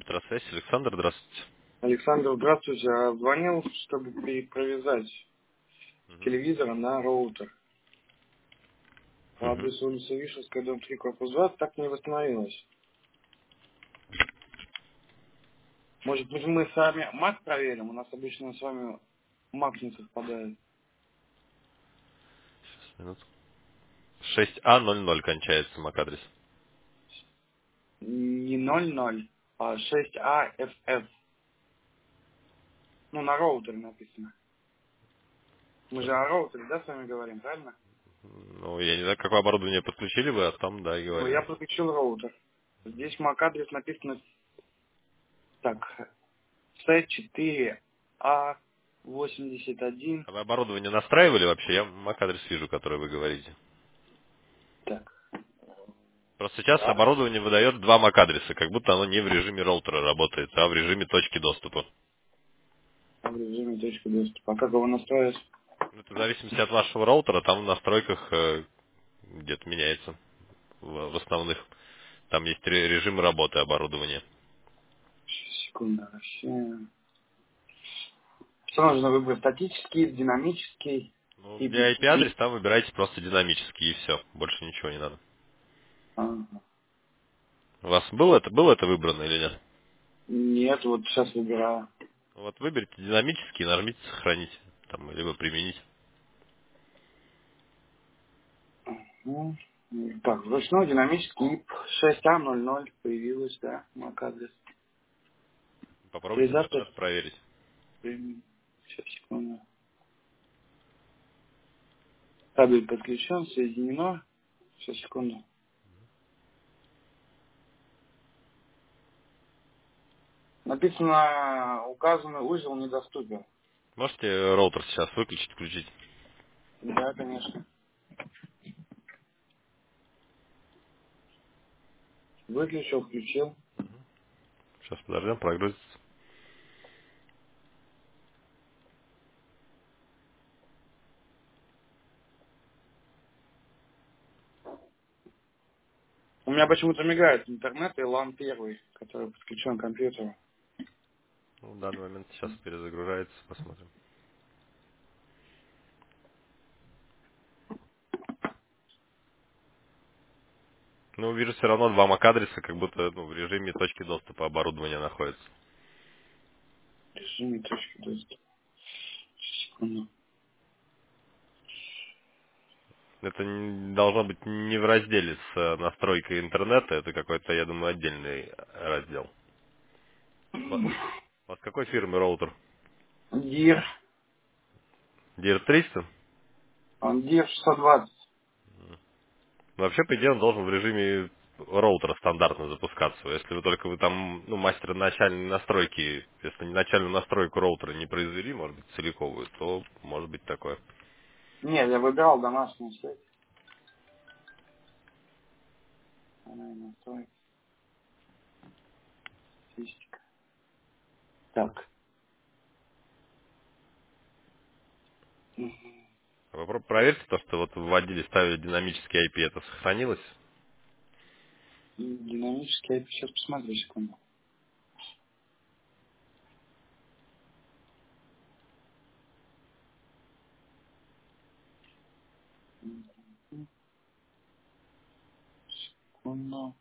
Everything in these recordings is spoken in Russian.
Метросвязь. Александр, здравствуйте. Александр, здравствуйте. Звонил, чтобы привязать Мгм. телевизор на роутер. По Мгм. адресу улица Вишевская, дом 3, корпус 20, так не восстановилось. Может быть, мы сами МАК проверим? У нас обычно с вами МАК не совпадает. Сейчас, минуту. 6А00 кончается MAC-адрес. Не 00, а 6AFF. Ну, на роутере написано. Мы же Сейчас. о роутере, да, с вами говорим, правильно? Ну, я не знаю, какое оборудование подключили вы, а там, да, и Ну, говорим. я подключил роутер. Здесь МАК-адрес написано так. C4A81. А вы оборудование настраивали вообще? Я MAC-адрес вижу, который вы говорите. Так. Просто сейчас Да. оборудование выдает два MAC-адреса, как будто оно не в режиме роутера работает, а в режиме точки доступа. В режиме точки доступа. А как его настроить? Это в зависимости от вашего роутера, там в настройках где-то меняется в основных. Там есть режим работы оборудования. Секунду. Вообще. Что нужно выбрать? Статический, динамический Ну, и для IP-адрес там выбирайте просто динамический и все. Больше ничего не надо. Ага. У вас было это выбрано или нет? Нет, вот сейчас выбираю. Вот выберите динамический, нажмите сохранить. Там, либо применить. Ну, так, ручной динамический ИП 6А00 появилась, да, MAC-адрес. Попробуйте на этот Реализация. раз проверить. Сейчас, секунду. Кабель подключен, соединено. Сейчас, секунду. Написано, указанный узел недоступен. Можете роутер сейчас выключить, включить? Да, конечно. Выключил, включил. Сейчас подождем, прогрузится. У меня почему-то мигает интернет и LAN первый, который подключен к компьютеру. Ну, в данный момент сейчас перезагружается, посмотрим. Ну, вижу все равно два MAC-адреса, как будто в режиме точки доступа оборудования находится. В режиме точки доступа. Секунду. Это должно быть не в разделе с настройкой интернета, это какой-то, я думаю, отдельный раздел. У вас какой фирмы роутер? Дир. DR300? Он Дир 620. Вообще, по идее, он должен в режиме роутера стандартно запускаться. Если вы там, мастер начальной настройки, если не начальную настройку роутера не произвели, может быть, целиковую, то может быть такое. Нет, я выбирал домашнюю сеть. Она и настроит. Статистика. Так. Вы проверьте то, что вот вводили, ставили динамический IP, это сохранилось? Динамический, я сейчас посмотрю, секунду. Секунду.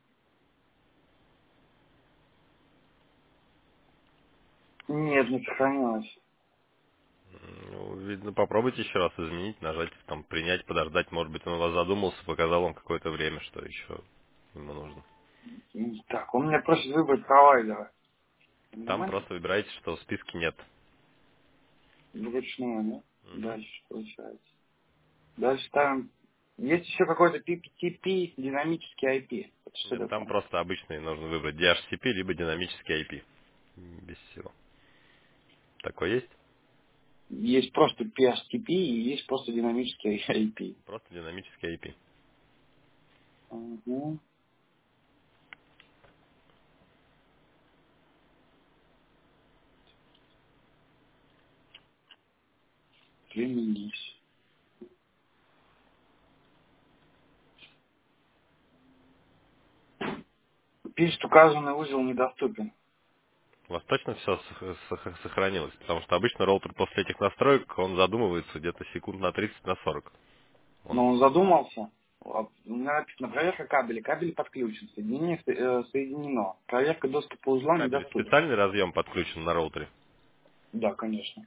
Нет, не сохранилось. Ну, видно, попробуйте еще раз изменить, нажать, там, принять, подождать. Может быть, он у вас задумался, показал вам какое-то время, что еще ему нужно. Так, он меня просит выбрать провайдера. Там Понимаете? просто выбираете, что в списке нет. Вручную, да? Мгм. Дальше что получается. Дальше ставим... Есть еще какой-то PPTP, динамический IP. Это что Нет, там такое? просто обычный нужно выбрать DHCP, либо динамический IP. Без всего. Такой есть? Есть просто PHTP и есть просто динамический IP. Просто динамический IP. Угу. Применись. Пишет, указанный узел недоступен. У вас точно все сохранилось? Потому что обычно роутер после этих настроек, он задумывается где-то секунд на 30, на 40. Он... Но он задумался. Вот, у меня написано проверка кабеля. Кабель подключен. Соединение соединено. Проверка доступа узла Кабель недоступна. специальный разъем подключен на роутере? Да, конечно.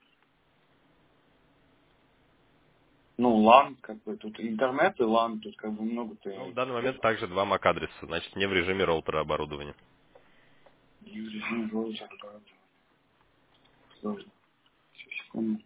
Ну, LAN, как бы, тут интернет и LAN, тут как бы много-то Ну, в данный чего. момент также два MAC-адреса, значит, не в режиме роутера оборудования. И в режиме роутера, да, сложно. Сейчас, секунду.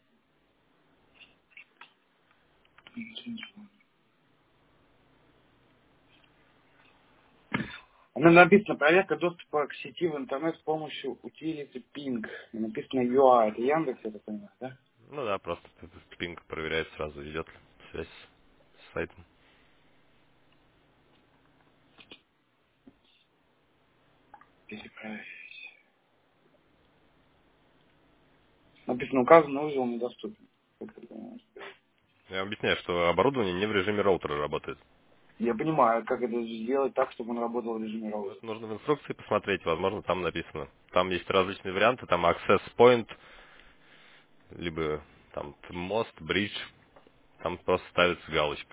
Она написано проверка доступа к сети в интернет с помощью utility ping. И написано UI. Это Яндекс, я так понимаю, да? Ну да, просто пинг проверяет сразу, идет ли связь с сайтом. Перепроверить. Написано указанный узел недоступен. Как это понимаешь? Я объясняю, что оборудование не в режиме роутера работает. Я понимаю, как это сделать так, чтобы он работал в режиме Ну, роутера. это нужно в инструкции посмотреть, возможно, там написано. Там есть различные варианты, там access point, либо там мост, бридж, там просто ставится галочка.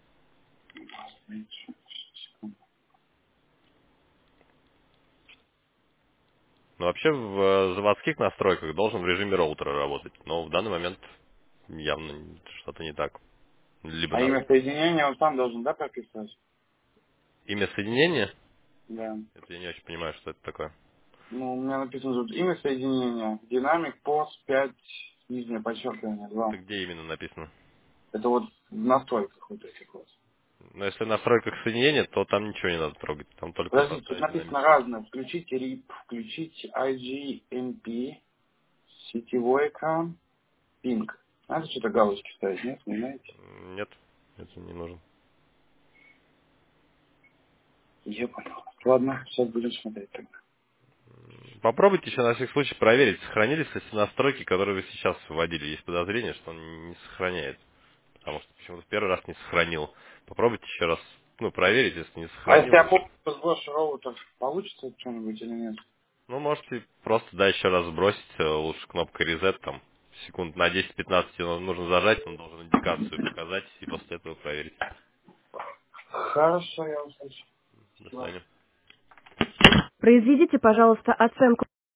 Но вообще в заводских настройках должен в режиме роутера работать, но в данный момент явно что-то не так. Либо А на имя соединения он сам должен, да, прописывать? имя соединения, Да. это я не очень понимаю, что это такое. Ну, у меня написано тут имя соединения. Динамик POS 5, нижнее подчеркивание, 2. Это где именно написано? Это вот в настройках вот этих вот. Но если в настройках соединения, то там ничего не надо трогать, там только Подождите, тут поставить написано динамический. разное. Включить RIP, включить IGMP, сетевой экран, Ping. Надо что-то галочки ставить, нет? Не знаете? Нет, это не нужно. Я понял. Ладно, сейчас будем смотреть тогда. Попробуйте еще на всякий случай проверить, сохранились ли все настройки, которые вы сейчас вводили. Есть подозрение, что он не сохраняет. Потому что почему-то в первый раз не сохранил. Попробуйте еще раз, ну, проверить, если не А если я сохранил. полностью сброшу роутер, получится что-нибудь или нет? Ну, можете просто, да, еще раз сбросить, лучше кнопкой reset, там, секунд на 10-15 его нужно зажать, он должен индикацию показать, и после этого проверить. Хорошо, я услышал. До свидания. Произведите, пожалуйста, оценку